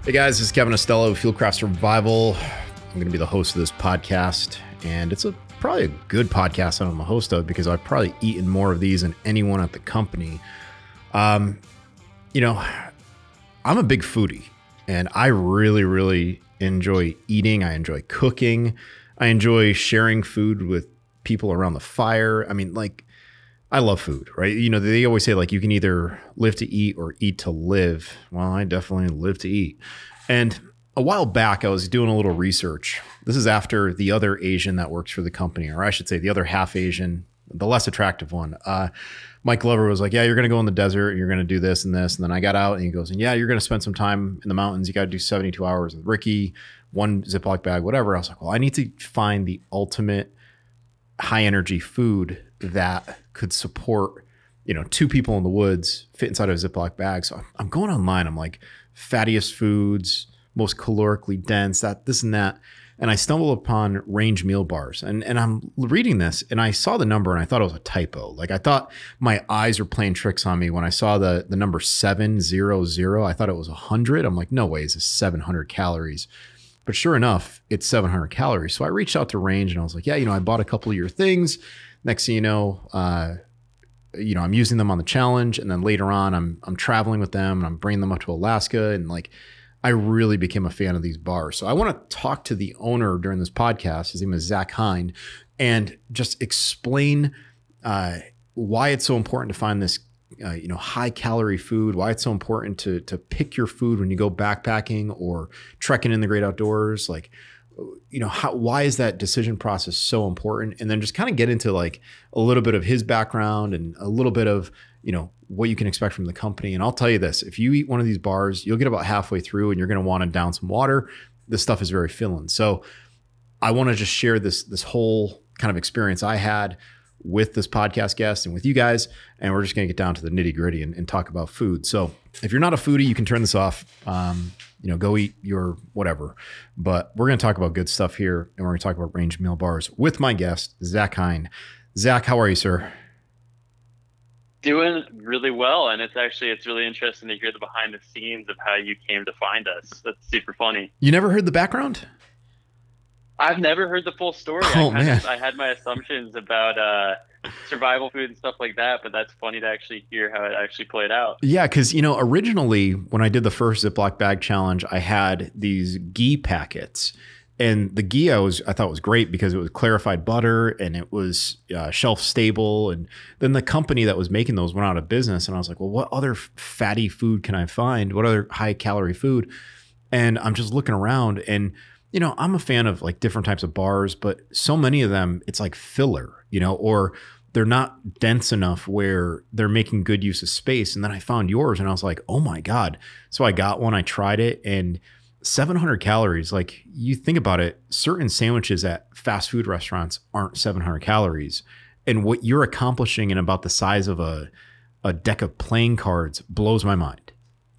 Hey guys, this is Kevin Ostello of Fieldcraft Survival. I'm going to be the host of this podcast, and it's probably a good podcast I'm a host of because I've probably eaten more of these than anyone at the company. I'm a big foodie, and I really enjoy eating. I enjoy cooking. I enjoy sharing food with people around the fire. I mean, I love food, right? You know, they always say you can either live to eat or eat to live. Well, I definitely live to eat. And a while back, I was doing a little research. This is after the other Asian that works for the company, or I should say the other half Asian, the less attractive one. Mike Glover was like, yeah, you're going to go in the desert and you're going to do this and this. And then I got out and he goes, and yeah, you're going to spend some time in the mountains. You got to do 72 hours with Ricky, one Ziploc bag, whatever. I was like, well, I need to find the ultimate high energy food that could support, two people in the woods, fit inside of a Ziploc bag. So I'm going online. I'm like, fattiest foods, most calorically dense, this and that. And I stumbled upon Range Meal Bars. And I'm reading this and I saw the number and I thought it was a typo. I thought my eyes were playing tricks on me when I saw the number 700. I thought it was 100. I'm like, no way, it's 700 calories. But sure enough, it's 700 calories. So I reached out to Range and I was like, yeah, I bought a couple of your things. Next thing you know, I'm using them on the challenge. And then later on, I'm traveling with them and I'm bringing them up to Alaska. And I really became a fan of these bars. So I want to talk to the owner during this podcast. His name is Zach Hein, and just explain why it's so important to find this high calorie food, why it's so important to pick your food when you go backpacking or trekking in the great outdoors. Why is that decision process so important? And then just kind of get into a little bit of his background and a little bit of, what you can expect from the company. And I'll tell you this, if you eat one of these bars, you'll get about halfway through and you're going to want to down some water. This stuff is very filling. So I want to just share this whole kind of experience I had with this podcast guest and with you guys. And we're just going to get down to the nitty gritty and talk about food. So if you're not a foodie, you can turn this off, go eat your whatever, but we're going to talk about good stuff here. And we're going to talk about Range Meal Bars with my guest, Zach Hein. Zach, how are you, sir? Doing really well. And it's really interesting to hear the behind the scenes of how you came to find us. That's super funny. You never heard the background? I've never heard the full story. Oh, man. I had my assumptions about survival food and stuff like that, but that's funny to actually hear how it actually played out. Yeah, because, originally when I did the first Ziploc bag challenge, I had these ghee packets. And the ghee I thought was great because it was clarified butter and it was shelf stable. And then the company that was making those went out of business. And I was like, well, what other fatty food can I find? What other high calorie food? And I'm just looking around and, I'm a fan of different types of bars, but so many of them, it's like filler, or they're not dense enough where they're making good use of space. And then I found yours and I was like, oh my God. So I got one, I tried it, and 700 calories. You think about it, certain sandwiches at fast food restaurants aren't 700 calories. And what you're accomplishing in about the size of a deck of playing cards blows my mind.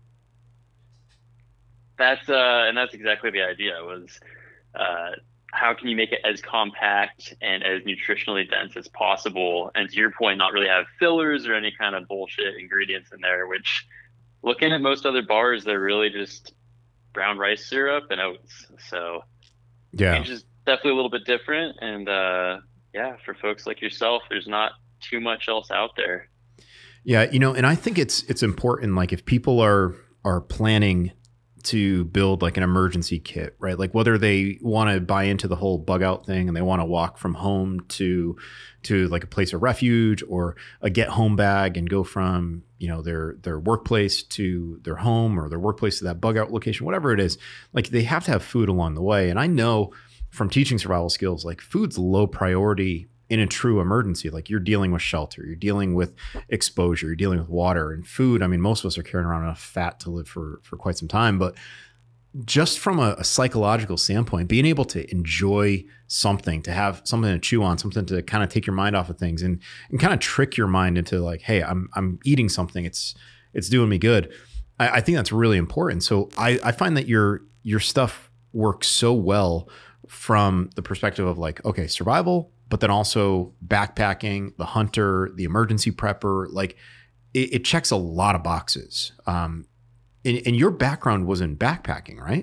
That's exactly the idea was, how can you make it as compact and as nutritionally dense as possible? And to your point, not really have fillers or any kind of bullshit ingredients in there, which looking at most other bars, they're really just brown rice syrup and oats. So yeah, it's just definitely a little bit different. And for folks like yourself, there's not too much else out there. Yeah, and I think it's important, if people are planning to build an emergency kit, right? Whether they want to buy into the whole bug out thing and they want to walk from home to a place of refuge, or a get home bag and go from, their workplace to their home, or their workplace to that bug out location, whatever it is, they have to have food along the way. And I know from teaching survival skills, food's low priority in a true emergency. You're dealing with shelter, you're dealing with exposure, you're dealing with water and food. I mean, most of us are carrying around enough fat to live for quite some time, but just from a psychological standpoint, being able to enjoy something, to have something to chew on, something to kind of take your mind off of things and kind of trick your mind into hey, I'm eating something. It's doing me good. I think that's really important. So I find that your stuff works so well from the perspective of okay, survival, but then also backpacking, the hunter, the emergency prepper. It checks a lot of boxes. And your background was in backpacking, right?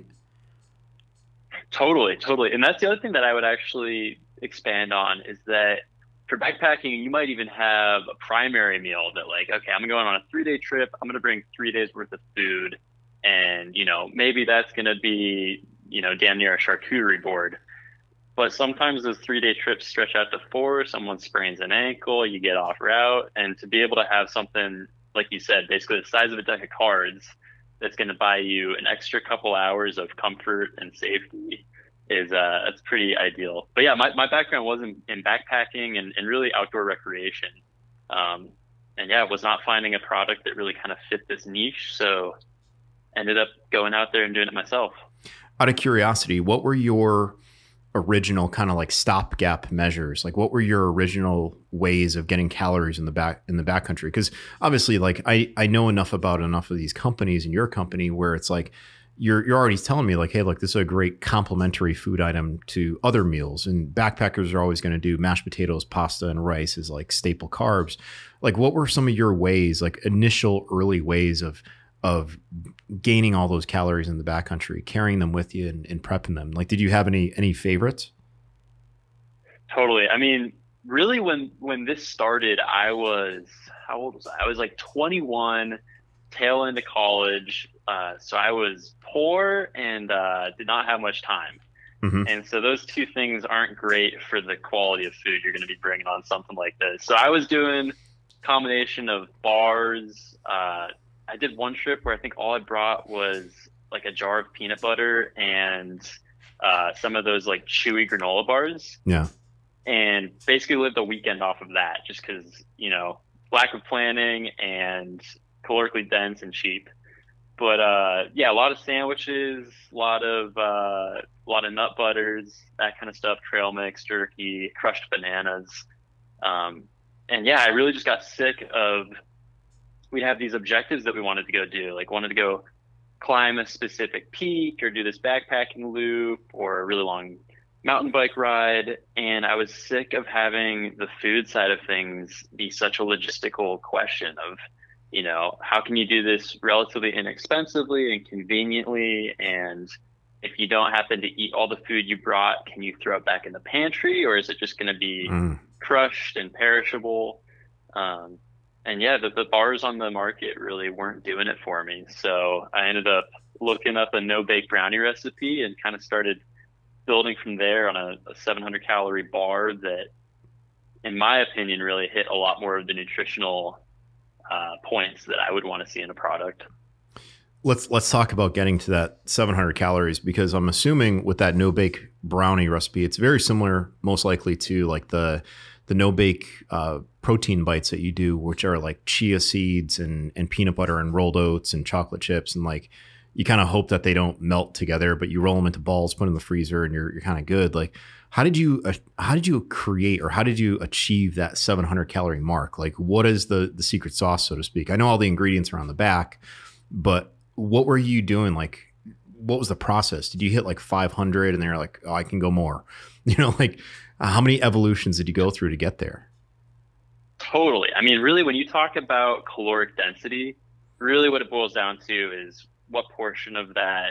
Totally, totally. And that's the other thing that I would actually expand on is that for backpacking, you might even have a primary meal that like, okay, I'm going on a 3 day trip. I'm going to bring 3 days worth of food. And, maybe that's going to be, damn near a charcuterie board. But sometimes those 3 day trips stretch out to four. Someone sprains an ankle, you get off route. And to be able to have something, like you said, basically the size of a deck of cards that's going to buy you an extra couple hours of comfort and safety is that's pretty ideal. But yeah, my background was in backpacking and really outdoor recreation. Um, and yeah, was not finding a product that really kind of fit this niche. So ended up going out there and doing it myself. Out of curiosity, what were your original kind of like stopgap measures? Like what were your original ways of getting calories in the backcountry? Because obviously like I know enough of these companies and your company where it's like you're already telling me like, hey, look, this is a great complementary food item to other meals. And backpackers are always going to do mashed potatoes, pasta, and rice as like staple carbs. Like what were some of your ways, like initial early ways of gaining all those calories in the backcountry, carrying them with you and prepping them? Like, did you have any favorites? Totally. I mean, really when this started, how old was I? I was like 21, tail into college. So I was poor and did not have much time. Mm-hmm. And so those two things aren't great for the quality of food you're going to be bringing on something like this. So I was doing a combination of bars. I did one trip where I think all I brought was like a jar of peanut butter and some of those like chewy granola bars. Yeah. And basically lived a weekend off of that just because, lack of planning and calorically dense and cheap. But yeah, a lot of sandwiches, a lot of nut butters, that kind of stuff, trail mix, jerky, crushed bananas. And yeah, I really just got sick of, we'd have these objectives that we wanted to go do, like wanted to go climb a specific peak or do this backpacking loop or a really long mountain bike ride. And I was sick of having the food side of things be such a logistical question of, how can you do this relatively inexpensively and conveniently? And if you don't happen to eat all the food you brought, can you throw it back in the pantry, or is it just going to be crushed and perishable? And yeah, the bars on the market really weren't doing it for me. So I ended up looking up a no-bake brownie recipe and kind of started building from there on a 700 calorie bar that, in my opinion, really hit a lot more of the nutritional points that I would want to see in a product. Let's talk about getting to that 700 calories, because I'm assuming with that no bake brownie recipe, it's very similar, most likely, to like the no bake protein bites that you do, which are like chia seeds and peanut butter and rolled oats and chocolate chips, and like you kind of hope that they don't melt together, but you roll them into balls, put them in the freezer, and you're kind of good. Like, how did you create, or how did you achieve that 700 calorie mark? Like, what is the secret sauce, so to speak? I know all the ingredients are on the back, but what were you doing? Like, what was the process? Did you hit like 500 and they're like, oh, I can go more? Like how many evolutions did you go through to get there? Totally. I mean, really, when you talk about caloric density, really what it boils down to is what portion of that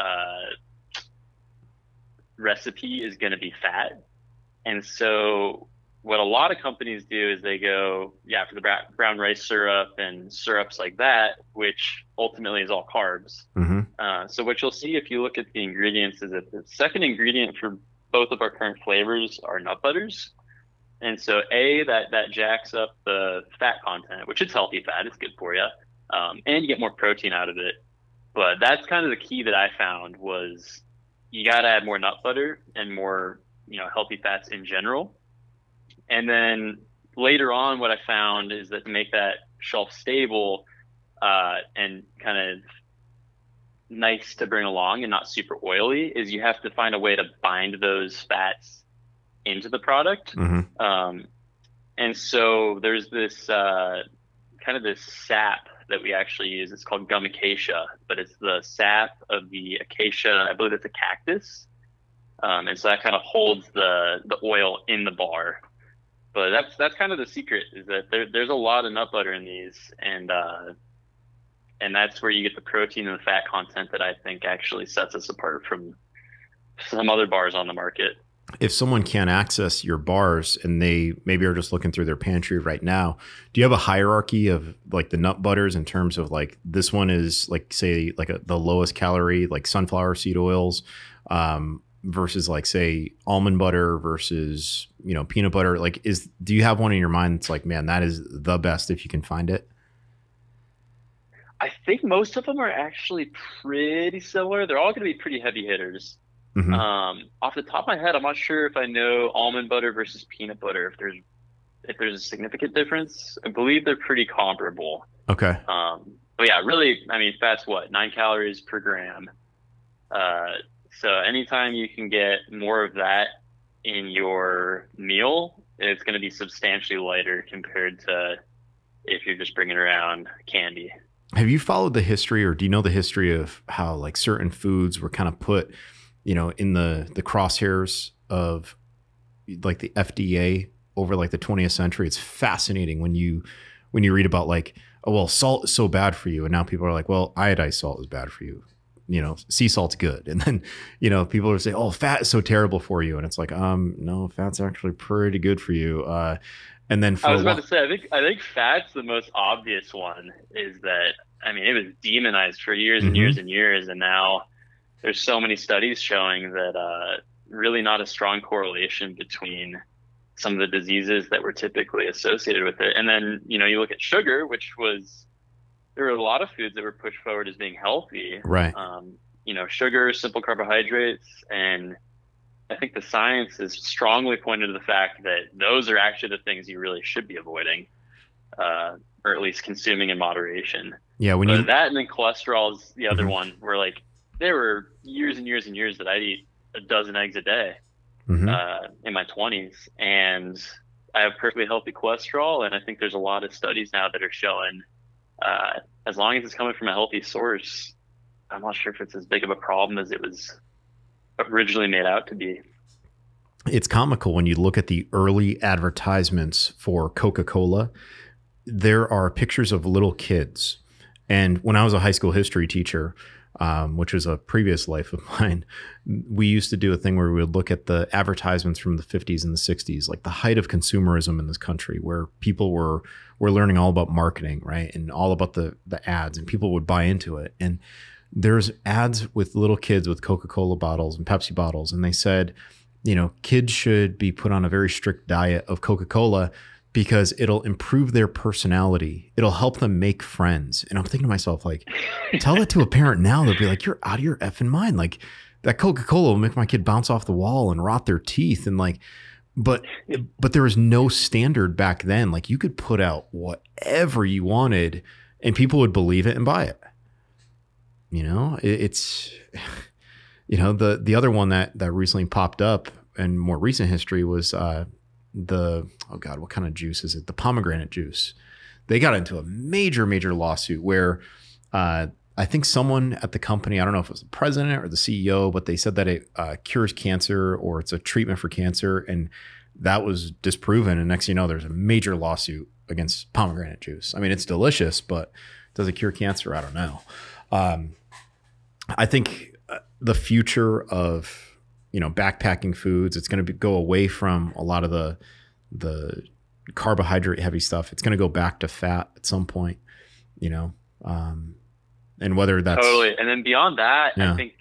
recipe is going to be fat. And so what a lot of companies do is they go, for the brown rice syrup and syrups like that, which ultimately is all carbs. Mm-hmm. So what you'll see if you look at the ingredients is that the second ingredient for both of our current flavors are nut butters. And so that jacks up the fat content, which is healthy fat, it's good for you. And you get more protein out of it. But that's kind of the key that I found was you got to add more nut butter and more, healthy fats in general. And then later on, what I found is that to make that shelf stable and kind of nice to bring along and not super oily is you have to find a way to bind those fats into the product. Mm-hmm. And so there's this kind of this sap that we actually use. It's called gum acacia, but it's the sap of the acacia. I believe it's a cactus. And so that kind of holds the oil in the bar. But that's kind of the secret, is that there's a lot of nut butter in these, and and that's where you get the protein and the fat content that I think actually sets us apart from some other bars on the market. If someone can't access your bars and they maybe are just looking through their pantry right now, do you have a hierarchy of like the nut butters in terms of like this one is like say like the lowest calorie like sunflower seed oils versus like say almond butter versus peanut butter? Like do you have one in your mind that's like, man, that is the best if you can find it? I think most of them are actually pretty similar. They're all going to be pretty heavy hitters. Mm-hmm. Off the top of my head, I'm not sure if I know almond butter versus peanut butter, if there's a significant difference. I believe they're pretty comparable. Okay. But yeah, really, I mean, fat's what, 9 calories per gram. So anytime you can get more of that in your meal, it's going to be substantially lighter compared to if you're just bringing around candy. Have you followed the history, or do you know the history of how like certain foods were kind of put, in the crosshairs of like the FDA over like the 20th century? It's fascinating when you read about like, oh, well, salt is so bad for you. And now people are like, well, iodized salt is bad for you. Sea salt's good. And then, people are saying, oh, fat is so terrible for you. And it's like, no, fat's actually pretty good for you. And then I was about to say, I think fat's the most obvious one. Is that, I mean, it was demonized for years and years and years, and now there's so many studies showing that really not a strong correlation between some of the diseases that were typically associated with it. And then, you look at sugar, there were a lot of foods that were pushed forward as being healthy. Right. Sugar, simple carbohydrates, and I think the science is strongly pointed to the fact that those are actually the things you really should be avoiding, or at least consuming in moderation. Yeah. That and then cholesterol is the other one, where like there were years and years and years that I'd eat a dozen eggs a day in my 20s, and I have perfectly healthy cholesterol. And I think there's a lot of studies now that are showing as long as it's coming from a healthy source, I'm not sure if it's as big of a problem as it was originally made out to be. It's comical when you look at the early advertisements for Coca-Cola. There are pictures of little kids. And when I was a high school history teacher, which was a previous life of mine, we used to do a thing where we would look at the advertisements from the 50s and the 60s, like the height of consumerism in this country, where people were learning all about marketing, right? And all about the ads, and people would buy into it. And there's ads with little kids with Coca-Cola bottles and Pepsi bottles. And they said, kids should be put on a very strict diet of Coca-Cola because it'll improve their personality. It'll help them make friends. And I'm thinking to myself, like, tell that to a parent now. They'll be like, you're out of your effing mind. Like, that Coca-Cola will make my kid bounce off the wall and rot their teeth. And like, but there was no standard back then. Like, you could put out whatever you wanted and people would believe it and buy it. It's, the other one that recently popped up in more recent history was, what kind of juice is it? The pomegranate juice. They got into a major, major lawsuit where I think someone at the company, I don't know if it was the president or the CEO, but they said that it cures cancer or it's a treatment for cancer. And that was disproven. And next thing you know, there's a major lawsuit against pomegranate juice. I mean, it's delicious, but does it cure cancer? I don't know. I think the future of backpacking foods, it's going to go away from a lot of the carbohydrate heavy stuff. It's going to go back to fat at some point, and whether that's totally. And then beyond that, yeah. I think,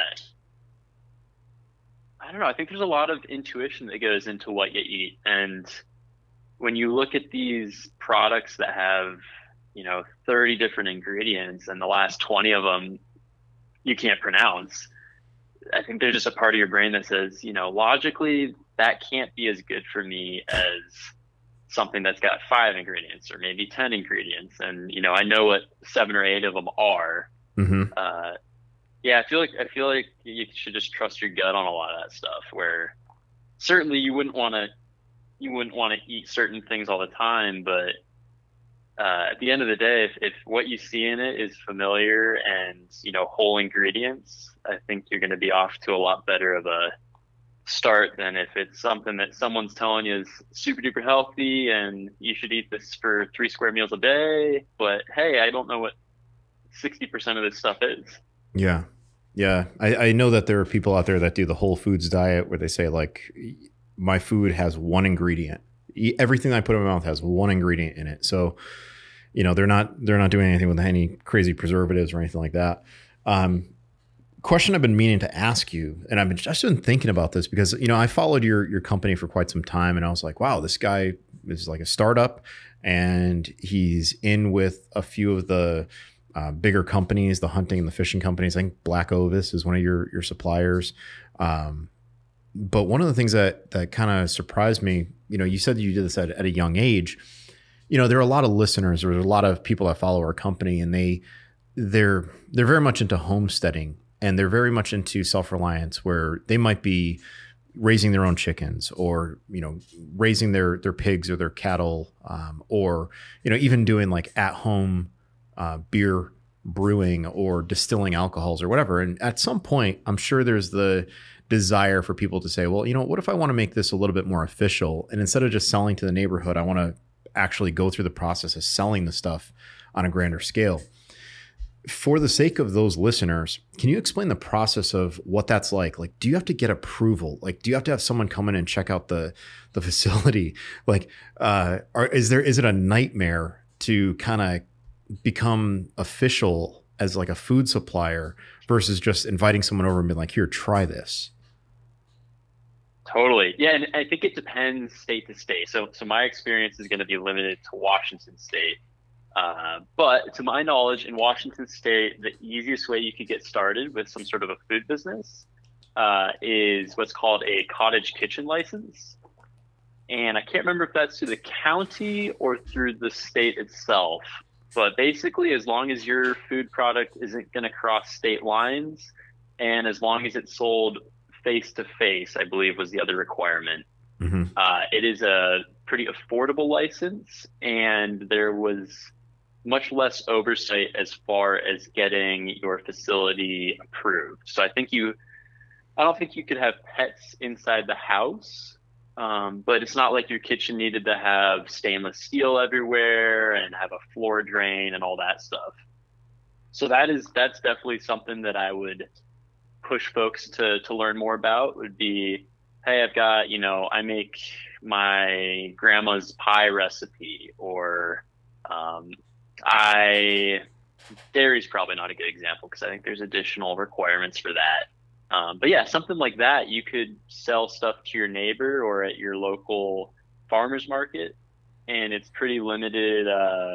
I don't know. I think there's a lot of intuition that goes into what you eat. And when you look at these products that have, 30 different ingredients and the last 20 of them you can't pronounce, I think there's just a part of your brain that says, logically that can't be as good for me as something that's got 5 ingredients or maybe 10 ingredients. And, I know what 7 or 8 of them are. Mm-hmm. Yeah, I feel like you should just trust your gut on a lot of that stuff, where certainly you wouldn't want to eat certain things all the time. But at the end of the day, if what you see in it is familiar and, whole ingredients, I think you're going to be off to a lot better of a start than if it's something that someone's telling you is super duper healthy and you should eat this for 3 square meals a day. But hey, I don't know what 60% of this stuff is. Yeah. Yeah. I know that there are people out there that do the Whole Foods diet where they say like my food has one ingredient. Everything I put in my mouth has one ingredient in it. So, they're not doing anything with any crazy preservatives or anything like that. Question I've been meaning to ask you, and I've just been thinking about this because, I followed your company for quite some time and I was like, wow, this guy is like a startup and he's in with a few of the bigger companies, the hunting and the fishing companies. I think Black Ovis is one of your suppliers. But one of the things that kind of surprised me, you said that you did this at a young age. There are a lot of listeners, or there's a lot of people that follow our company, and they're very much into homesteading, and they're very much into self-reliance, where they might be raising their own chickens, or raising their pigs or their cattle, or even doing like at-home beer brewing or distilling alcohols or whatever. And at some point, I'm sure there's the desire for people to say, well, what if I want to make this a little bit more official? And instead of just selling to the neighborhood, I want to actually go through the process of selling the stuff on a grander scale. For the sake of those listeners, can you explain the process of what that's like? Like, do you have to get approval? Like, do you have to have someone come in and check out the facility? Like, is it a nightmare to kind of become official as like a food supplier versus just inviting someone over and being like, here, try this? Totally. Yeah. And I think it depends state to state. So my experience is going to be limited to Washington State. But to my knowledge, in Washington State, the easiest way you could get started with some sort of a food business is what's called a cottage kitchen license. And I can't remember if that's through the county or through the state itself. But basically, as long as your food product isn't going to cross state lines, and as long as it's sold face to face, I believe was the other requirement. Mm-hmm. It is a pretty affordable license, and there was much less oversight as far as getting your facility approved. So I don't think you could have pets inside the house, but it's not like your kitchen needed to have stainless steel everywhere and have a floor drain and all that stuff. So that's definitely something that I would push folks to learn more about. Would be, hey, I've got, I make my grandma's pie recipe, or dairy's probably not a good example because I think there's additional requirements for that. But yeah, something like that, you could sell stuff to your neighbor or at your local farmer's market, and it's pretty limited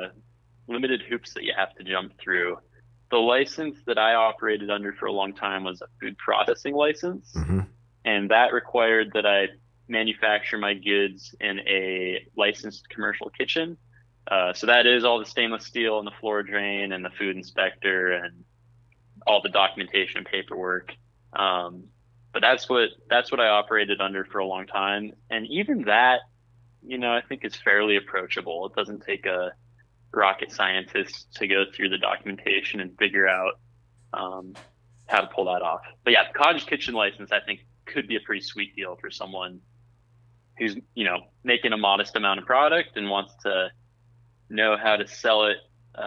hoops that you have to jump through. The license that I operated under for a long time was a food processing license. Mm-hmm. And that required that I manufacture my goods in a licensed commercial kitchen. So that is all the stainless steel and the floor drain and the food inspector and all the documentation and paperwork. But that's what I operated under for a long time. And even that, I think is fairly approachable. It doesn't take a rocket scientist to go through the documentation and figure out how to pull that off. But yeah, the cottage kitchen license, I think, could be a pretty sweet deal for someone who's, making a modest amount of product and wants to know how to sell it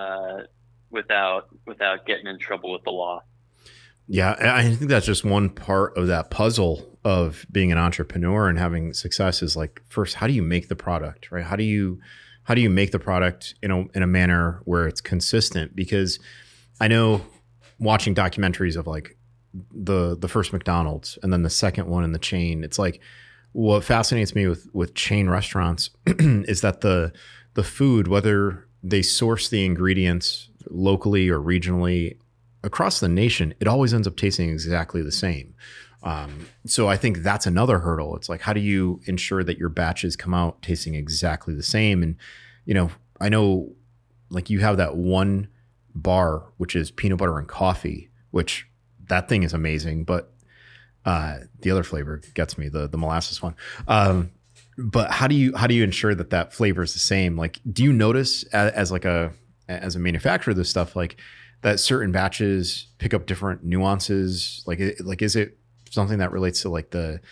without getting in trouble with the law. Yeah, I think that's just one part of that puzzle of being an entrepreneur and having success is like, first, how do you make the product, right? How do you make the product in a manner where it's consistent? Because I know watching documentaries of like the first McDonald's and then the second one in the chain, it's like what fascinates me with chain restaurants is that the food, whether they source the ingredients locally or regionally across the nation, it always ends up tasting exactly the same. So I think that's another hurdle. It's like, how do you ensure that your batches come out tasting exactly the same? And, I know like you have that one bar, which is peanut butter and coffee, which that thing is amazing. But the other flavor gets me, the molasses one. But how do you ensure that flavor is the same? Like, do you notice as a manufacturer of this stuff, like that certain batches pick up different nuances? Like is it something that relates to like the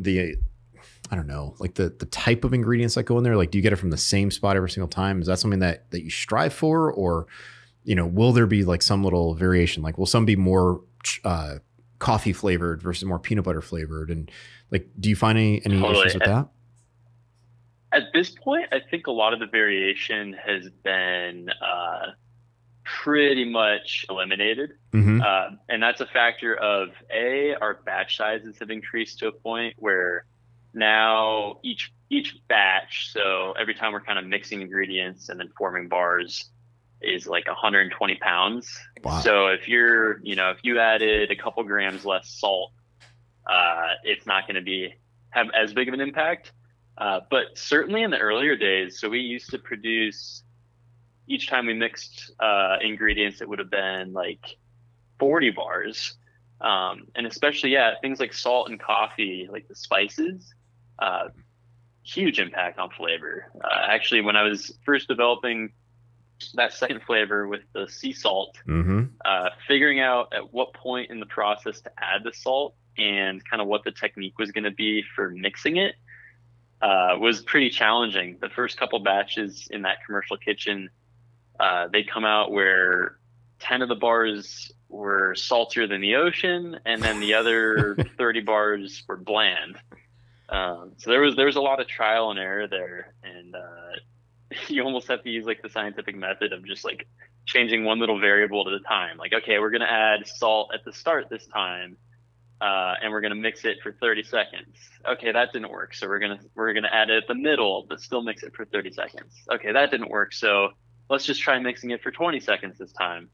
I don't know, like the type of ingredients that go in there? Like, do you get it from the same spot every single time? Is that something that you strive for, or will there be like some little variation? Like, will some be more coffee flavored versus more peanut butter flavored? And like, do you find any Totally. issues with that? At this point, I think a lot of the variation has been pretty much eliminated. Mm-hmm. And that's a factor of our batch sizes have increased to a point where now each batch, so every time we're kind of mixing ingredients and then forming bars, is like 120 pounds. Wow. So if you added a couple grams less salt, it's not going to have as big of an impact. But certainly in the earlier days, so we used to produce, each time we mixed ingredients, it would have been like 40 bars. And especially, things like salt and coffee, like the spices, huge impact on flavor. Actually, when I was first developing that second flavor with the sea salt, Mm-hmm. Figuring out at what point in the process to add the salt and kind of what the technique was going to be for mixing it was pretty challenging. The first couple batches in that commercial kitchen, they'd come out where 10 of the bars were saltier than the ocean, and then the other 30 bars were bland. So there was a lot of trial and error there, and you almost have to use like the scientific method of just like changing one little variable at a time. Like, okay, we're going to add salt at the start this time, and we're going to mix it for 30 seconds. Okay, that didn't work. So we're going to add it at the middle, but still mix it for 30 seconds. Okay, that didn't work. So let's just try mixing it for 20 seconds this time.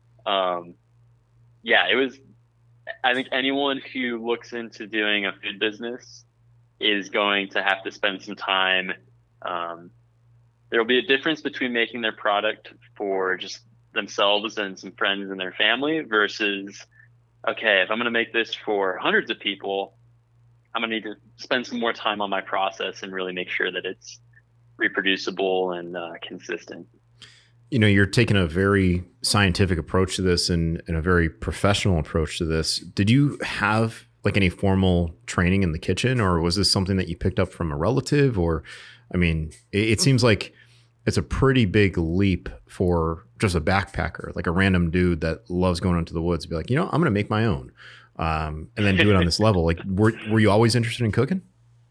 I think anyone who looks into doing a food business is going to have to spend some time. There'll be a difference between making their product for just themselves and some friends and their family versus, okay, if I'm going to make this for hundreds of people, I'm going to need to spend some more time on my process and really make sure that it's reproducible and consistent. You're taking a very scientific approach to this and a very professional approach to this. Did you have like any formal training in the kitchen, or was this something that you picked up from a relative? Or, I mean, it seems like it's a pretty big leap for just a backpacker, like a random dude that loves going into the woods, to be like, I'm going to make my own, and then do it on this level. Like, were you always interested in cooking?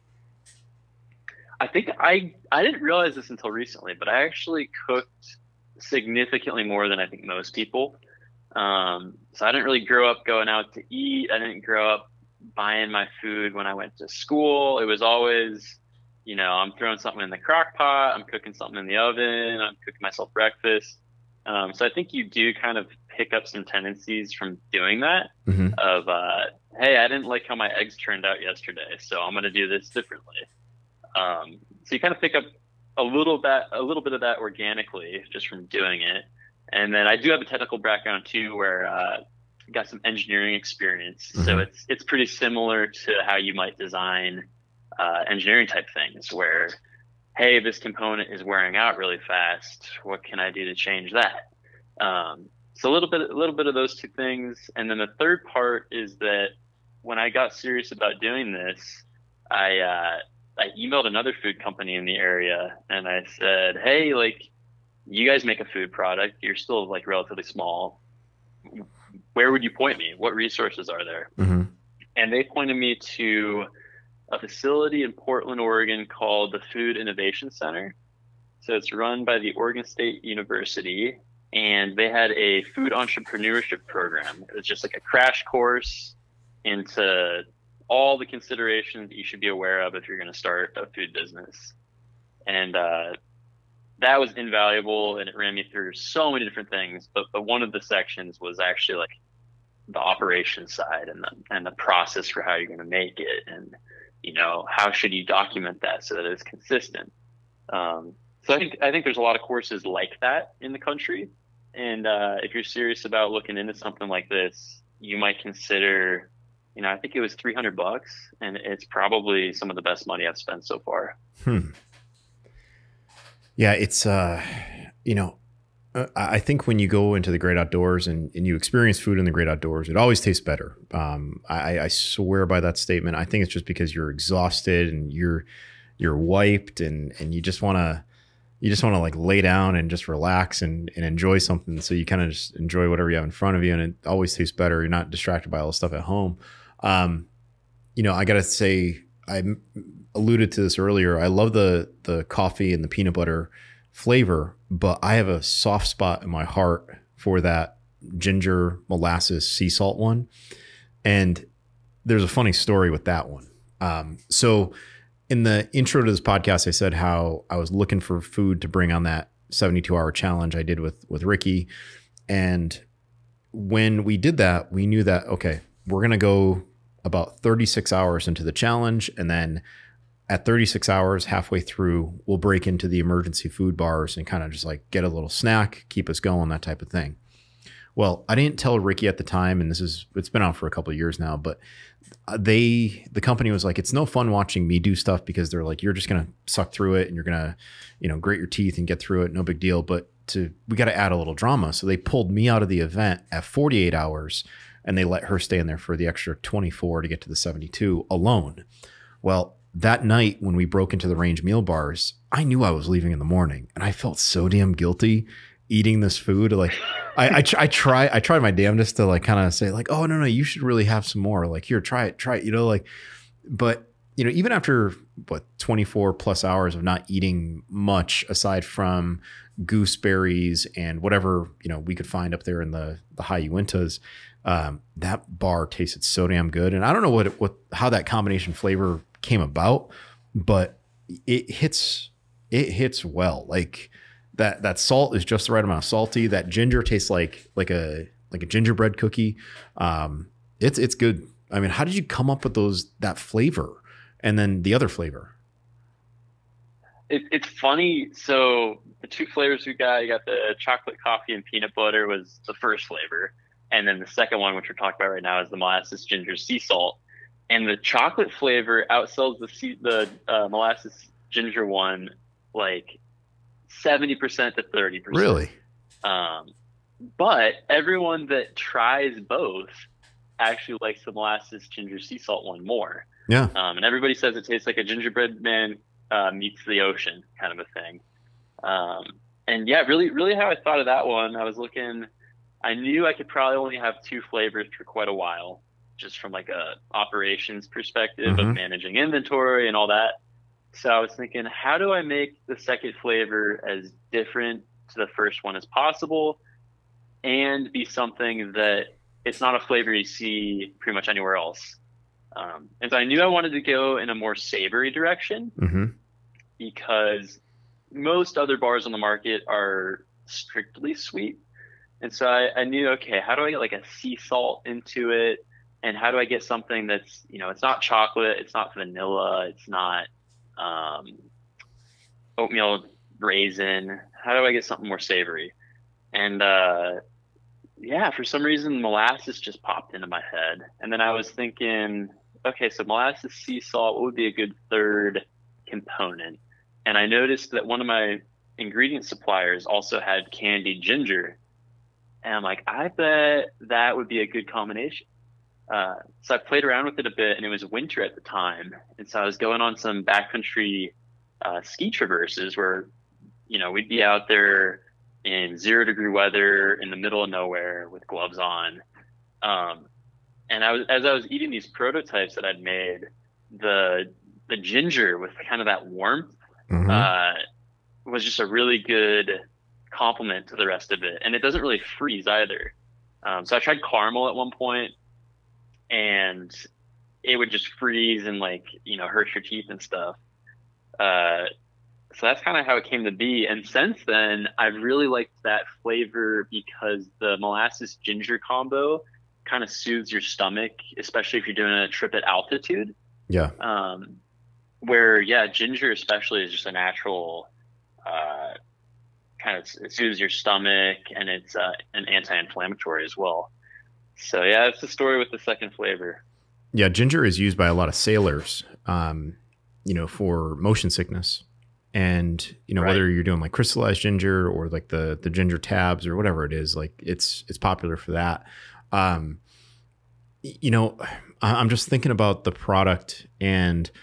I think I didn't realize this until recently, but I actually cooked significantly more than I think most people. So I didn't really grow up going out to eat. I didn't grow up buying my food when I went to school. It was always, I'm throwing something in the crock pot, I'm cooking something in the oven, I'm cooking myself breakfast. So I think you do kind of pick up some tendencies from doing that. Mm-hmm. Of, hey, I didn't like how my eggs turned out yesterday, so I'm going to do this differently. So you kind of pick up a little bit of that organically just from doing it. And then I do have a technical background too, where I got some engineering experience. Mm-hmm. So it's pretty similar to how you might design engineering type things where, hey, this component is wearing out really fast. What can I do to change that? So a little bit of those two things. And then the third part is that when I got serious about doing this, I emailed another food company in the area and I said, hey, like, you guys make a food product. You're still like relatively small. Where would you point me? What resources are there? Mm-hmm. And they pointed me to a facility in Portland, Oregon called the Food Innovation Center. So it's run by the Oregon State University, and they had a food entrepreneurship program. It was just like a crash course into all the considerations that you should be aware of if you're going to start a food business. And that was invaluable, and it ran me through so many different things. But one of the sections was actually like the operations side and the process for how you're going to make it, and how should you document that so that it's consistent. So I think there's a lot of courses like that in the country, and if you're serious about looking into something like this, you might consider. I think it was $300, and it's probably some of the best money I've spent so far. Yeah, it's I think when you go into the great outdoors and you experience food in the great outdoors, it always tastes better. I swear by that statement. I think it's just because you're exhausted and you're wiped and you just want to you just want to like lay down and just relax and enjoy something. So you kind of just enjoy whatever you have in front of you, and it always tastes better. You're not distracted by all the stuff at home. You know, I gotta say, I alluded to this earlier. I love the coffee and the peanut butter flavor, but I have a soft spot in my heart for that ginger molasses sea salt one. And there's a funny story with that one. So in the intro to this podcast, I said how I was looking for food to bring on that 72-hour challenge I did with Ricky. And when we did that, we knew that, okay, we're going to go about 36 hours into the challenge. And then at 36 hours, halfway through, we'll break into the emergency food bars and kind of just like get a little snack, keep us going, that type of thing. Well, I didn't tell Ricky at the time, and it's been out for a couple of years now, but the company was like, it's no fun watching me do stuff, because they're like, you're just going to suck through it and you're going to, you know, grate your teeth and get through it. No big deal. But we got to add a little drama. So they pulled me out of the event at 48 hours and they let her stay in there for the extra 24 to get to the 72 alone. Well, that night when we broke into the Range meal bars, I knew I was leaving in the morning, and I felt so damn guilty eating this food. Like I tried my damnedest to like kind of say like, oh no, you should really have some more. Like, here, try it, you know, like, but you know, even after 24 plus hours of not eating much aside from gooseberries and whatever, you know, we could find up there in the high Uintas, that bar tasted so damn good. And I don't know how that combination flavor came about, but it hits well. Like that salt is just the right amount of salty. That ginger tastes like a gingerbread cookie. It's good. I mean, how did you come up with that flavor and then the other flavor? It's funny. So the two flavors you got the chocolate coffee and peanut butter was the first flavor. And then the second one, which we're talking about right now, is the molasses ginger sea salt. And the chocolate flavor outsells the molasses ginger one like 70% to 30%. Really? But everyone that tries both actually likes the molasses ginger sea salt one more. Yeah. And everybody says it tastes like a gingerbread man meets the ocean kind of a thing. And yeah, really how I thought of that one, I knew I could probably only have two flavors for quite a while, just from like a operations perspective of managing inventory and all that. So I was thinking, how do I make the second flavor as different to the first one as possible and be something that it's not a flavor you see pretty much anywhere else? And so I knew I wanted to go in a more savory direction because most other bars on the market are strictly sweet. And so I knew, okay, how do I get like a sea salt into it? And how do I get something that's, you know, it's not chocolate, it's not vanilla, it's not oatmeal raisin. How do I get something more savory? And yeah, for some reason, molasses just popped into my head. And then I was thinking, okay, so molasses sea salt, what would be a good third component? And I noticed that one of my ingredient suppliers also had candied ginger. And I'm like, I bet that would be a good combination. So I played around with it a bit, and it was winter at the time. And so I was going on some backcountry ski traverses where, you know, we'd be out there in 0-degree weather in the middle of nowhere with gloves on. And as I was eating these prototypes that I'd made, the ginger with kind of that warmth was just a really good complement to the rest of it. And it doesn't really freeze either. So I tried caramel at one point, and it would just freeze and like, you know, hurt your teeth and stuff. So that's kind of how it came to be. And since then, I've really liked that flavor because the molasses ginger combo kind of soothes your stomach, especially if you're doing a trip at altitude. Yeah. Where, yeah, ginger especially is just a natural kind of, it soothes your stomach, and it's an anti-inflammatory as well. So yeah, that's the story with the second flavor. Yeah, ginger is used by a lot of sailors, you know, for motion sickness. And, you know, whether you're doing like crystallized ginger or like the ginger tabs or whatever it is, like it's popular for that. You know, I'm just thinking about the product, and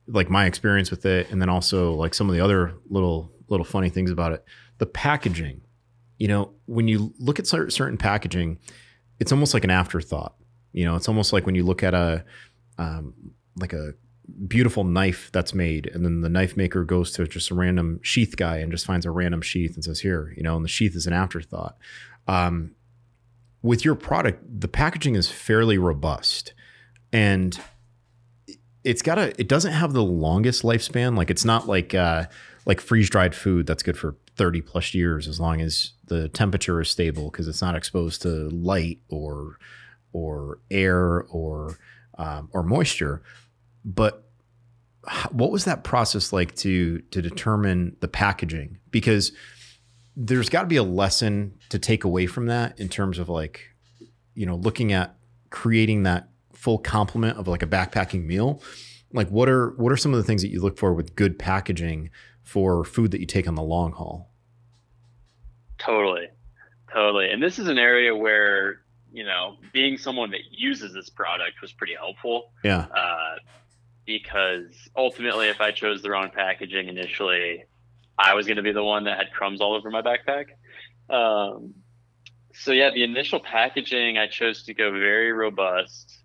like my experience with it, and then also like some of the other little funny things about it. The packaging, you know, when you look at certain packaging, it's almost like an afterthought. You know, it's almost like when you look at um, like a beautiful knife that's made, and then the knife maker goes to just a random sheath guy and just finds a random sheath and says, here, you know, and the sheath is an afterthought. Um, with your product, the packaging is fairly robust, and it doesn't have the longest lifespan. Like it's not like freeze dried food that's good for 30 plus years as long as the temperature is stable because it's not exposed to light or air or moisture. But what was that process like to determine the packaging? Because there's got to be a lesson to take away from that in terms of like, you know, looking at creating that full complement of like a backpacking meal. Like what are some of the things that you look for with good packaging for food that you take on the long haul? Totally. Totally. And this is an area where, you know, being someone that uses this product was pretty helpful. Yeah. Because ultimately, if I chose the wrong packaging initially, I was going to be the one that had crumbs all over my backpack. Um, so yeah, the initial packaging, I chose to go very robust,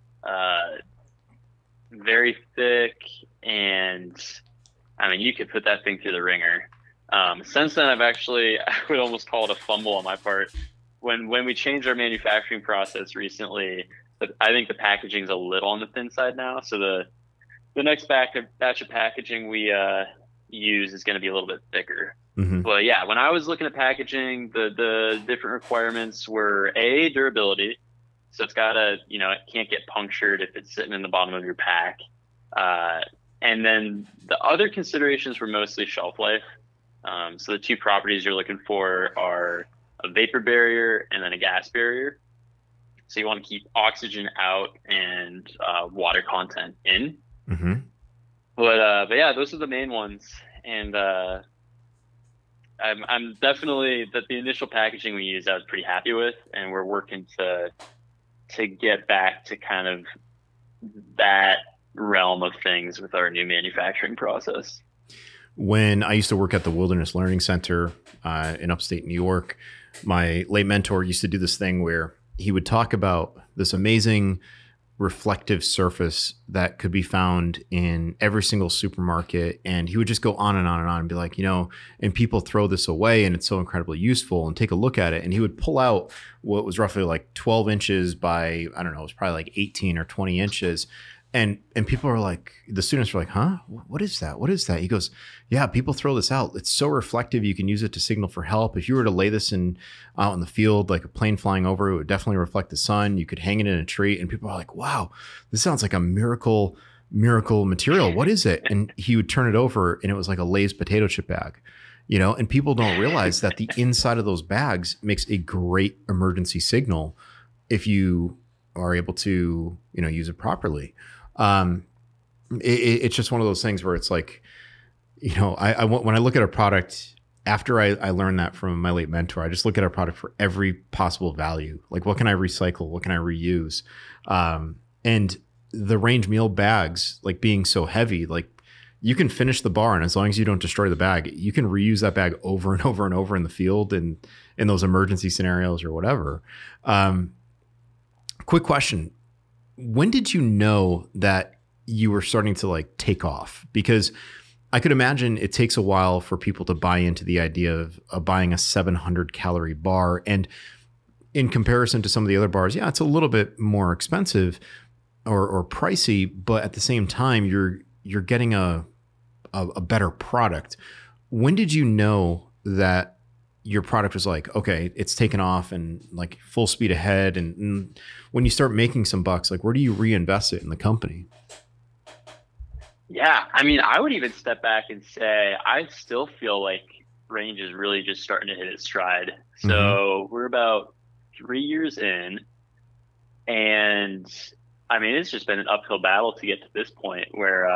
very thick, and I mean, you could put that thing through the ringer. Since then, I would almost call it a fumble on my part. When we changed our manufacturing process recently, but I think the packaging's a little on the thin side now. So the next batch of packaging we use is going to be a little bit thicker. Mm-hmm. But yeah, when I was looking at packaging, the different requirements were durability. So it's gotta, you know, it can't get punctured if it's sitting in the bottom of your pack. And then the other considerations were mostly shelf life. So the two properties you're looking for are a vapor barrier and then a gas barrier. So you want to keep oxygen out and water content in. Mm-hmm. But yeah, those are the main ones. And I'm definitely that the initial packaging we used, I was pretty happy with, and we're working to get back to kind of that realm of things with our new manufacturing process. When I used to work at the Wilderness Learning Center in upstate New York, my late mentor used to do this thing where he would talk about this amazing reflective surface that could be found in every single supermarket. And he would just go on and on and on and be like, you know, and people throw this away and it's so incredibly useful, and take a look at it. And he would pull out what was roughly like 12 inches by, I don't know, it was probably like 18 or 20 inches. And people are like, the students were like, huh? What is that? What is that? He goes, yeah, people throw this out. It's so reflective. You can use it to signal for help. If you were to lay this out in the field, like a plane flying over, it would definitely reflect the sun. You could hang it in a tree. And people are like, wow, this sounds like a miracle material. What is it? And he would turn it over and it was like a Lay's potato chip bag, you know, and people don't realize that the inside of those bags makes a great emergency signal if you are able to, you know, use it properly. It's just one of those things where it's like, you know, when I look at a product after I learned that from my late mentor, I just look at a product for every possible value. Like, what can I recycle? What can I reuse? And the range meal bags, like being so heavy, like you can finish the bar, and as long as you don't destroy the bag, you can reuse that bag over and over and over in the field and in those emergency scenarios or whatever. Quick question. When did you know that you were starting to like take off? Because I could imagine it takes a while for people to buy into the idea of buying a 700 calorie bar. And in comparison to some of the other bars, yeah, it's a little bit more expensive or pricey, but at the same time, you're getting a better product. When did you know that your product was like, okay, it's taken off and like full speed ahead? And when you start making some bucks, like where do you reinvest it in the company? Yeah, I mean, I would even step back and say I still feel like Range is really just starting to hit its stride. So we're about 3 years in, and I mean, it's just been an uphill battle to get to this point where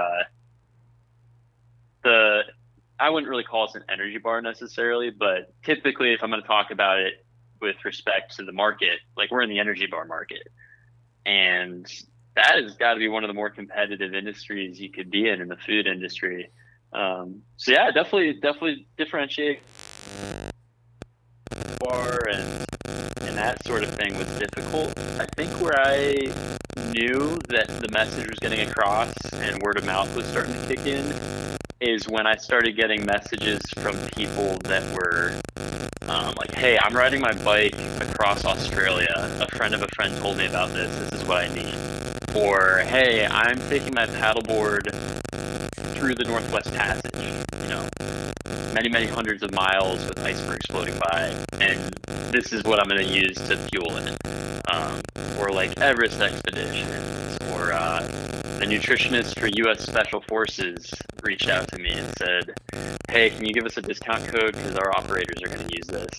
I wouldn't really call this an energy bar necessarily, but typically if I'm going to talk about it with respect to the market, like we're in the energy bar market. And that has got to be one of the more competitive industries you could be in the food industry. So yeah, definitely differentiate bar and that sort of thing was difficult. I think where I knew that the message was getting across and word of mouth was starting to kick in is when I started getting messages from people that were like, hey, I'm riding my bike across Australia. A friend of a friend told me about this. This is what I need. Or, hey, I'm taking my paddleboard through the Northwest Passage, you know, many hundreds of miles with icebergs floating by, and this is what I'm going to use to fuel it. Or like Everest expeditions, or the nutritionist for U.S. Special Forces reached out to me and said, hey, can you give us a discount code because our operators are going to use this.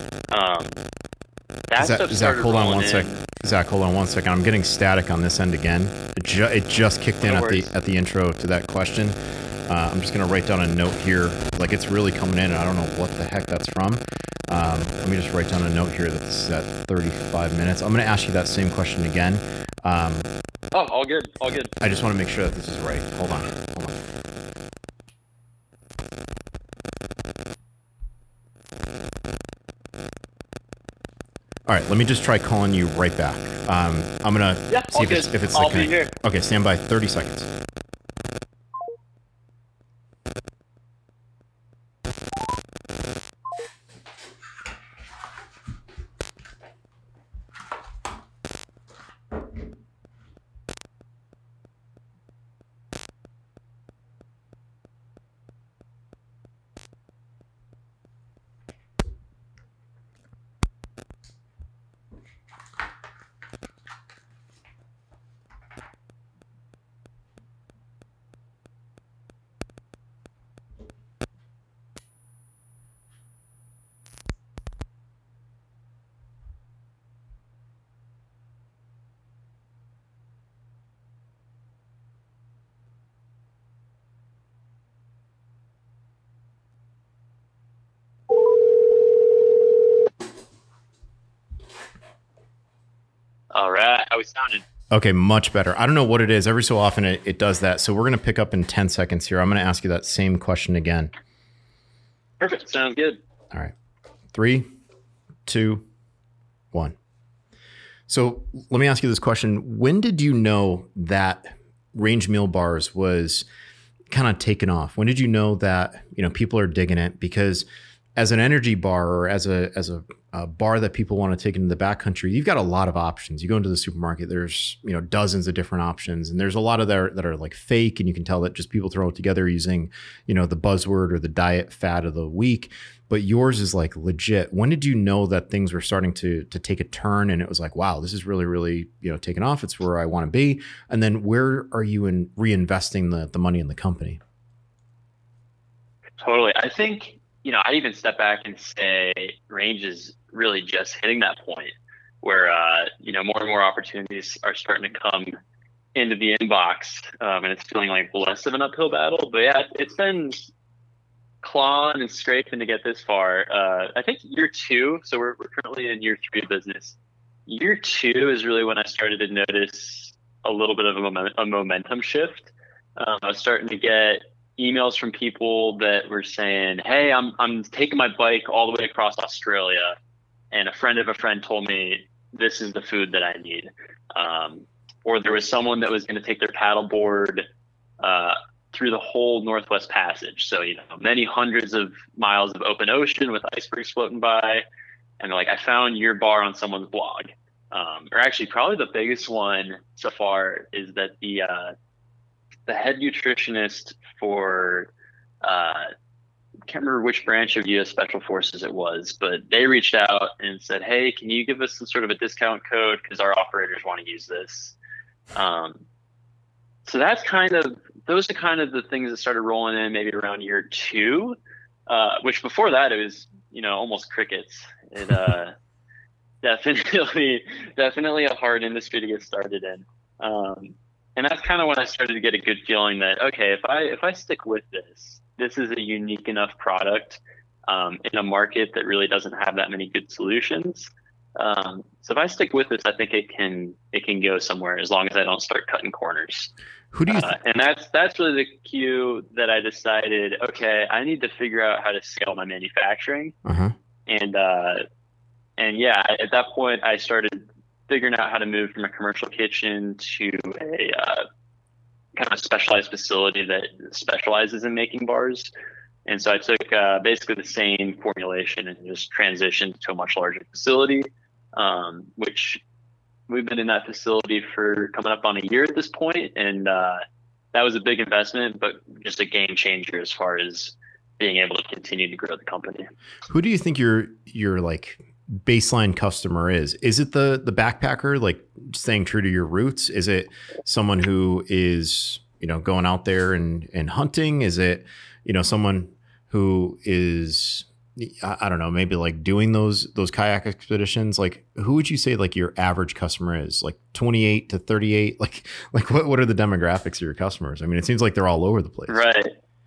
Zach, hold on one sec. Zach, hold on one second. I'm getting static on this end again. It just kicked in at the intro to that question. I'm just gonna write down a note here. Like, it's really coming in, and I don't know what the heck that's from. Let me just write down a note here that this is at 35 minutes. I'm gonna ask you that same question again. Oh, all good, all good. I just want to make sure that this is right. Hold on. All right, let me just try calling you right back. I'm gonna see if it's I'll be here. Okay, stand by. 30 seconds. All right, how we sounding? Okay, much better. I don't know what it is. Every so often it does that. So we're going to pick up in 10 seconds here. I'm going to ask you that same question again. Perfect. Sounds good. All right. 3, 2, 1. So let me ask you this question. When did you know that Range Meal Bars was kind of taken off? When did you know that, people are digging it? Because as an energy bar, or as a bar that people want to take into the backcountry, you've got a lot of options. You go into the supermarket, there's dozens of different options, and there's a lot of there that are like fake, and you can tell that just people throw it together using the buzzword or the diet fad of the week. But yours is like legit. When did you know that things were starting to take a turn, and it was like, wow, this is really taking off? It's where I want to be. And then where are you in reinvesting the money in the company? Totally. I think I'd even step back and say Range is really just hitting that point where, more and more opportunities are starting to come into the inbox, and it's feeling like less of an uphill battle. But yeah, it's been clawing and scraping to get this far. I think year 2, so we're currently in year 3 of business. Year 2 is really when I started to notice a little bit of a momentum shift. I was starting to get emails from people that were saying, hey, I'm taking my bike all the way across Australia, and a friend of a friend told me this is the food that I need. Or there was someone that was going to take their paddleboard through the whole Northwest Passage. So, many hundreds of miles of open ocean with icebergs floating by. And they're like, I found your bar on someone's blog. Or actually, probably the biggest one so far is that the head nutritionist for I can't remember which branch of U.S. Special Forces it was, but they reached out and said, hey, can you give us some sort of a discount code because our operators want to use this. So those are kind of the things that started rolling in maybe around year 2, which before that it was almost crickets. It definitely a hard industry to get started in. And that's kind of when I started to get a good feeling that, okay, if I stick with this is a unique enough product in a market that really doesn't have that many good solutions. So if I stick with this, I think it can go somewhere as long as I don't start cutting corners. Who do you And that's really the cue that I decided, okay, I need to figure out how to scale my manufacturing. uh-huh. And yeah, at that point, I started figuring out how to move from a commercial kitchen to a kind of specialized facility that specializes in making bars. And so I took basically the same formulation and just transitioned to a much larger facility, which we've been in that facility for coming up on a year at this point, and that was a big investment, but just a game changer as far as being able to continue to grow the company. Who do you think your like baseline customer is? Is it the backpacker, like staying true to your roots? Is it someone who is, going out there and hunting? Is it, someone who is, I don't know, maybe like doing those kayak expeditions? Like, who would you say like your average customer is? Like 28 to 38? Like what are the demographics of your customers? I mean, it seems like they're all over the place. Right.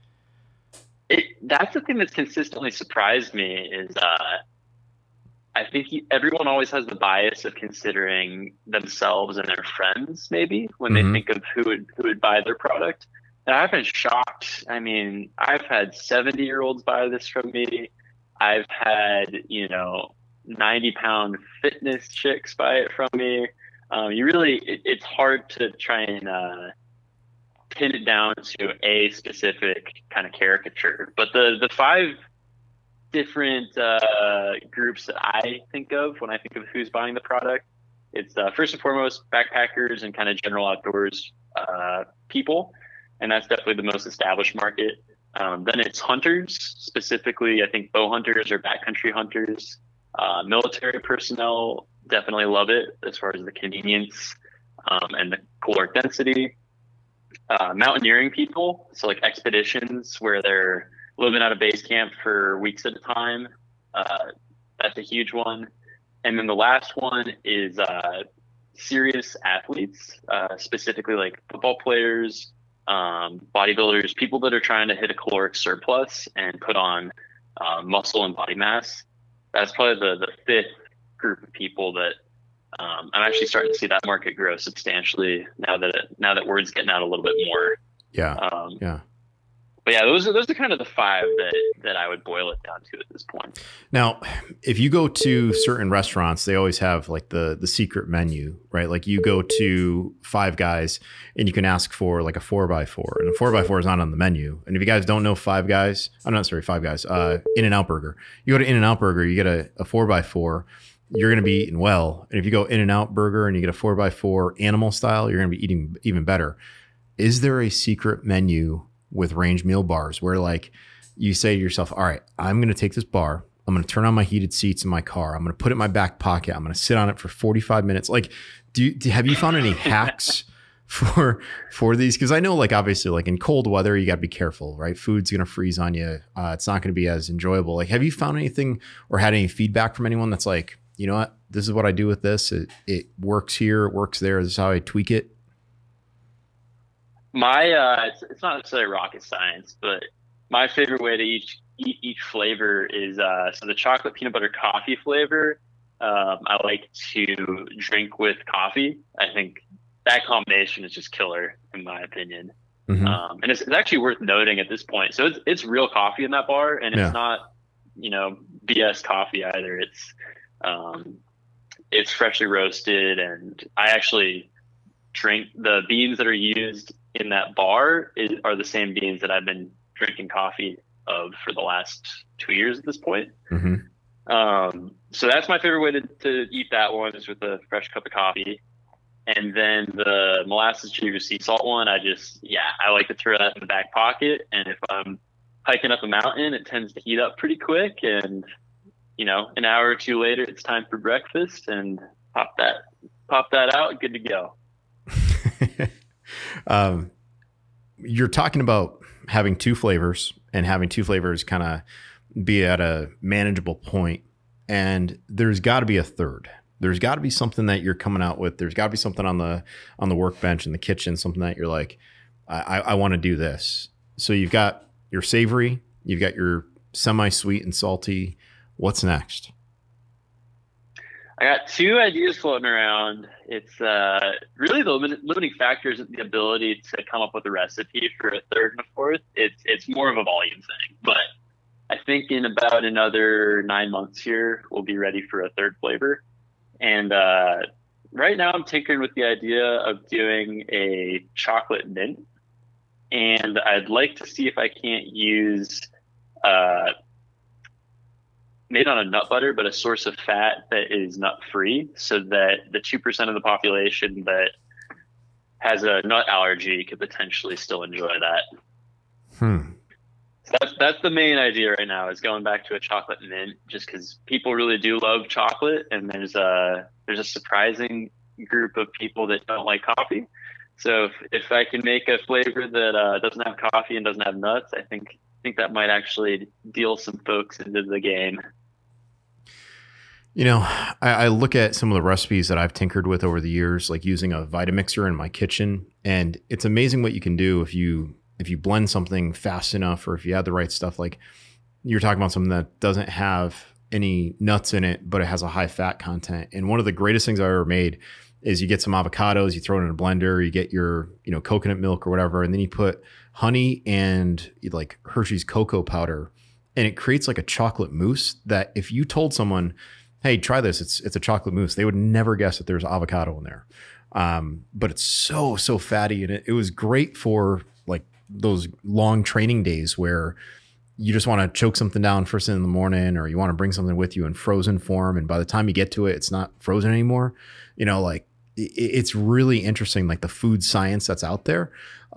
That's the thing that's consistently surprised me is I think everyone always has the bias of considering themselves and their friends maybe when they think of who would buy their product. And I've been shocked. I mean, I've had 70-year-olds buy this from me. I've had, 90-pound fitness chicks buy it from me. It's hard to try and pin it down to a specific kind of caricature. But the five different groups that I think of when I think of who's buying the product, it's first and foremost backpackers and kind of general outdoors people. And that's definitely the most established market. Then it's hunters, specifically, I think bow hunters or backcountry hunters. Military personnel definitely love it as far as the convenience and the caloric density. Mountaineering people, so like expeditions where they're living at a base camp for weeks at a time. That's a huge one. And then the last one is serious athletes, specifically like football players, bodybuilders, people that are trying to hit a caloric surplus and put on muscle and body mass. That's probably the fifth group of people that I'm actually starting to see that market grow substantially now that word's getting out a little bit more. Yeah. Yeah. But yeah, those are kind of the five that I would boil it down to at this point. Now, if you go to certain restaurants, they always have like the secret menu, right? Like you go to Five Guys and you can ask for like a 4x4, and a 4x4 is not on the menu. And if you guys don't know Five Guys, In-N-Out Burger. You go to In-N-Out Burger, you get a 4x4, you're going to be eating well. And if you go In-N-Out Burger and you get a 4x4 animal style, you're going to be eating even better. Is there a secret menu with Range Meal Bars where like you say to yourself, all right, I'm going to take this bar, I'm going to turn on my heated seats in my car, I'm going to put it in my back pocket, I'm going to sit on it for 45 minutes. Like, have you found any hacks for these? Because I know like obviously like in cold weather, you got to be careful, right? Food's going to freeze on you. It's not going to be as enjoyable. Like, have you found anything or had any feedback from anyone that's like, you know what, this is what I do with this. It works here, it works there. This is how I tweak it. It's not necessarily rocket science, but my favorite way to eat each flavor is so the chocolate peanut butter coffee flavor. I like to drink with coffee. I think that combination is just killer in my opinion. Mm-hmm. And it's actually worth noting at this point. So it's real coffee in that bar, and it's not BS coffee either. It's freshly roasted, and I actually drink the beans that are used in that bar are the same beans that I've been drinking coffee of for the last 2 years at this point. Mm-hmm. So that's my favorite way to eat that one, is with a fresh cup of coffee. And then the molasses sugar sea salt one, I like to throw that in the back pocket. And if I'm hiking up a mountain, it tends to heat up pretty quick. And, an hour or two later, it's time for breakfast, and pop that out, good to go. You're talking about having two flavors and having two flavors kind of be at a manageable point, and there's got to be a third. There's got to be something that you're coming out with. There's got to be something on the workbench in the kitchen, something that you're like, I want to do this. So you've got your savory, you've got your semi-sweet and salty. What's next? I got two ideas floating around. It's really the limiting factor isn't the ability to come up with a recipe for a third and a fourth. It's more of a volume thing. But I think in about another 9 months here, we'll be ready for a third flavor. And right now, I'm tinkering with the idea of doing a chocolate mint, and I'd like to see if I can't use uh, made on a nut butter, but a source of fat that is nut free, so that the 2% of the population that has a nut allergy could potentially still enjoy that. Hmm. So that's the main idea right now, is going back to a chocolate mint, just because people really do love chocolate, and there's a surprising group of people that don't like coffee. So if I can make a flavor that doesn't have coffee and doesn't have nuts, I think that might actually deal some folks into the game. You know, I look at some of the recipes that I've tinkered with over the years, like using a Vitamixer in my kitchen, and it's amazing what you can do if you blend something fast enough, or if you add the right stuff. Like you're talking about something that doesn't have any nuts in it, but it has a high fat content. And one of the greatest things I've ever made is you get some avocados, you throw it in a blender, you get your, coconut milk or whatever, and then you put honey and like Hershey's cocoa powder, and it creates like a chocolate mousse that if you told someone, hey, try this, it's a chocolate mousse, they would never guess that there's avocado in there. But it's so fatty, and it was great for like those long training days where you just want to choke something down first thing in the morning, or you want to bring something with you in frozen form, and by the time you get to it, it's not frozen anymore. Like it's really interesting, like the food science that's out there.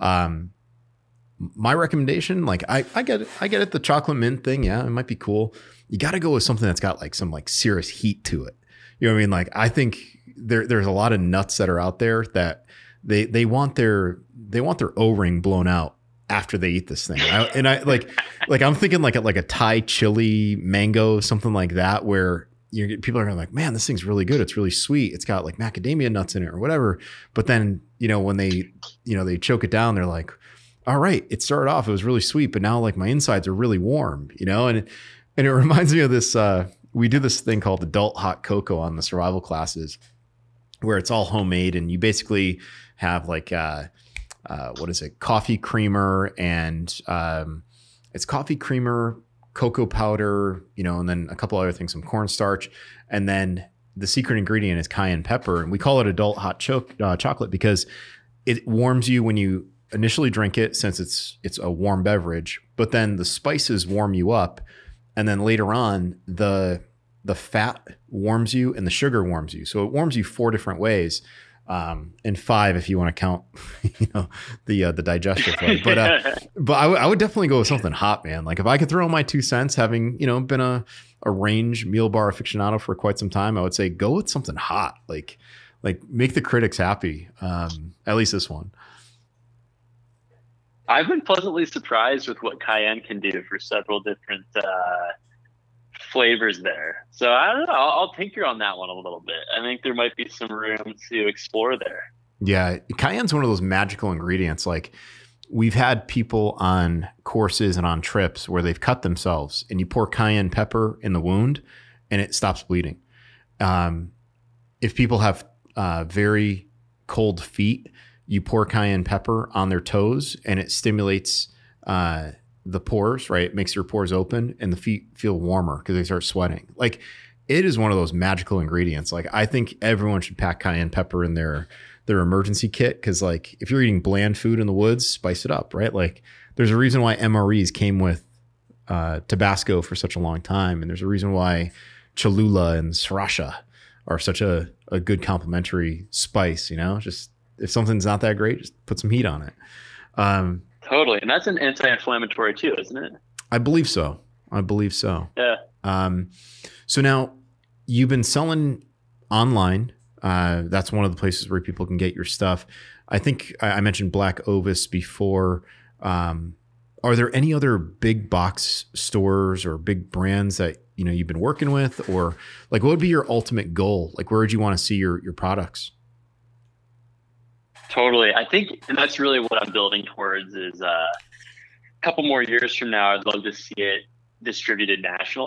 My recommendation, like I get it, the chocolate mint thing, yeah, it might be cool. You got to go with something that's got like some like serious heat to it. You know what I mean? Like I think there's a lot of nuts that are out there that they want their O-ring blown out after they eat this thing. I like I'm thinking like a Thai chili mango, something like that, where people are like, man, this thing's really good. It's really sweet. It's got like macadamia nuts in it or whatever. But then, when they choke it down, they're like, all right, it started off, it was really sweet, but now like my insides are really warm, and it reminds me of this, we do this thing called adult hot cocoa on the survival classes, where it's all homemade, and you basically have like, what is it? Coffee creamer, and it's coffee creamer, cocoa powder, and then a couple other things, some cornstarch, and then the secret ingredient is cayenne pepper, and we call it adult hot chocolate because it warms you when you initially drink it, since it's a warm beverage, but then the spices warm you up, and then later on the fat warms you and the sugar warms you. So it warms you 4 different ways, and 5 if you want to count, the digestive way. But I would definitely go with something hot, man. Like if I could throw in my 2 cents, having been a range meal bar aficionado for quite some time, I would say go with something hot. Like make the critics happy. At least this one. I've been pleasantly surprised with what cayenne can do for several different flavors there. So I don't know. I'll tinker on that one a little bit. I think there might be some room to explore there. Yeah, cayenne's one of those magical ingredients. Like we've had people on courses and on trips where they've cut themselves, and you pour cayenne pepper in the wound, and it stops bleeding. If people have very cold feet, you pour cayenne pepper on their toes, and it stimulates the pores, right? It makes your pores open, and the feet feel warmer because they start sweating. Like it is one of those magical ingredients. Like I think everyone should pack cayenne pepper in their emergency kit, because like if you're eating bland food in the woods, spice it up, right? Like there's a reason why MREs came with Tabasco for such a long time, and there's a reason why Cholula and Sriracha are such a good complementary spice. Just if something's not that great, just put some heat on it. Totally. And that's an anti-inflammatory too, isn't it? I believe so. Yeah. So now you've been selling online. That's one of the places where people can get your stuff. I think I mentioned Black Ovis before. Are there any other big box stores or big brands that you've been working with, or like what would be your ultimate goal? Like where would you want to see your products? Totally. I think, and that's really what I'm building towards, is a couple more years from now, I'd love to see it distributed nationally.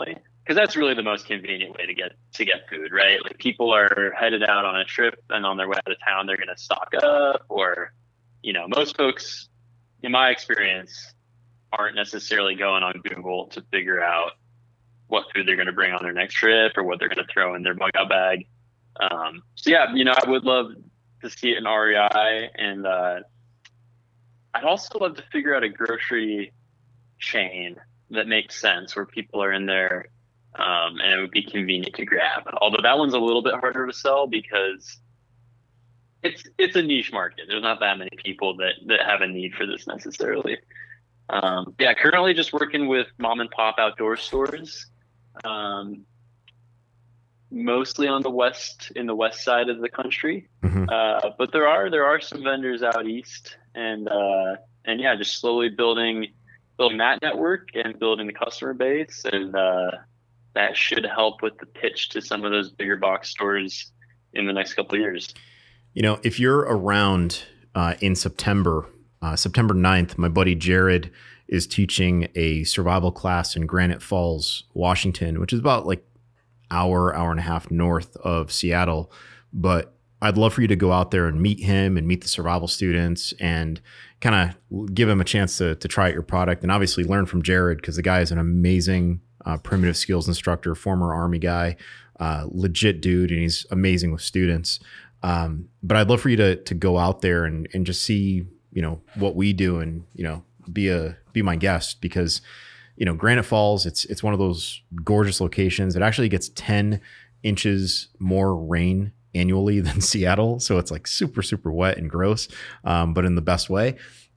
because that's really the most convenient way to get food, right? Like people are headed out on a trip, and on their way out of town, they're going to stock up, or, most folks, in my experience, aren't necessarily going on Google to figure out what food they're going to bring on their next trip or what they're going to throw in their bug out bag. So yeah, I would love to see it in REI, and I'd also love to figure out a grocery chain that makes sense where people are in there, and it would be convenient to grab. Although that one's a little bit harder to sell because it's a niche market. There's not that many people that have a need for this necessarily. Yeah, currently just working with mom and pop outdoor stores, mostly in the west side of the country. Mm-hmm. But there are some vendors out east, and yeah, just slowly building that network and building the customer base, and that should help with the pitch to some of those bigger box stores in the next couple of years. If you're around in September 9th, my buddy Jared is teaching a survival class in Granite Falls, Washington, which is about like hour and a half north of Seattle. But I'd love for you to go out there and meet him and meet the survival students and kind of give him a chance to try out your product, and obviously learn from Jared, because the guy is an amazing primitive skills instructor, former Army guy, legit dude, and he's amazing with students. But I'd love for you to go out there and just see, what we do, and, be my guest, because, Granite Falls, it's one of those gorgeous locations. It actually gets 10 inches more rain annually than Seattle. So it's like super, super wet and gross, but in the best way.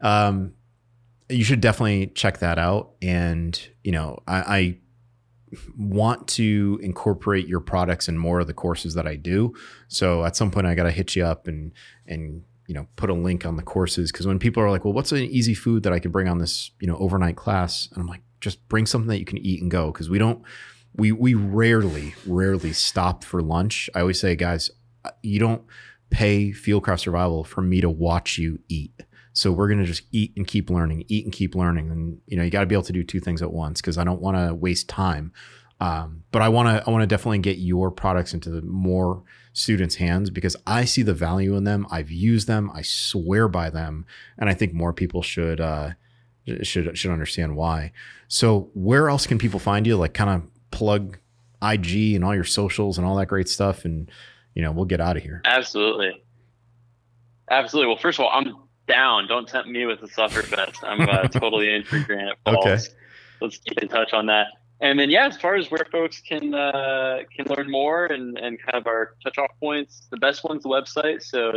You should definitely check that out. And, I want to incorporate your products in more of the courses that I do. So at some point I got to hit you up and put a link on the courses. Cause when people are like, well, what's an easy food that I could bring on this, overnight class? And I'm like, just bring something that you can eat and go. Cause we rarely stop for lunch. I always say, guys, you don't pay Fieldcraft Survival for me to watch you eat. So we're going to just eat and keep learning. And, you got to be able to do two things at once, because I don't want to waste time. But I want to definitely get your products into the more students' hands, because I see the value in them. I've used them. I swear by them. And I think more people should understand why. So where else can people find you? Like, kind of plug IG and all your socials and all that great stuff. And, we'll get out of here. Absolutely. Well, first of all, I'm down. Don't tempt me with the Sufferfest. I'm totally in for Granite Falls. Okay. Let's keep in touch on that. And then, yeah, as far as where folks can learn more and kind of our touch-off points, the best one's the website, so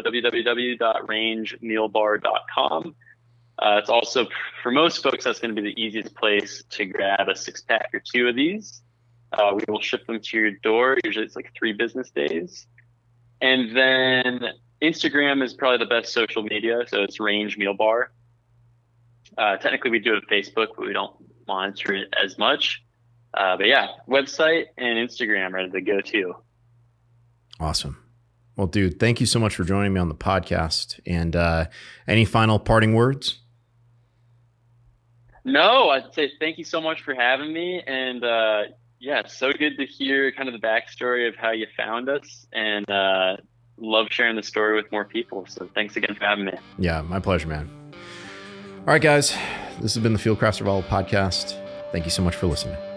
www.rangemealbar.com. It's also, for most folks, that's going to be the easiest place to grab a 6-pack or 2 of these. We will ship them to your door. Usually it's like 3 business days. And then Instagram is probably the best social media, so it's Range Meal Bar. Technically, we do have Facebook, but we don't monitor it as much. But yeah, website and Instagram are the go-to. Awesome. Well, dude, thank you so much for joining me on the podcast. And any final parting words? No, I'd say thank you so much for having me. And yeah, it's so good to hear kind of the backstory of how you found us, and love sharing the story with more people. So thanks again for having me. Yeah, my pleasure, man. All right, guys, this has been the Fieldcraft Survival Podcast. Thank you so much for listening.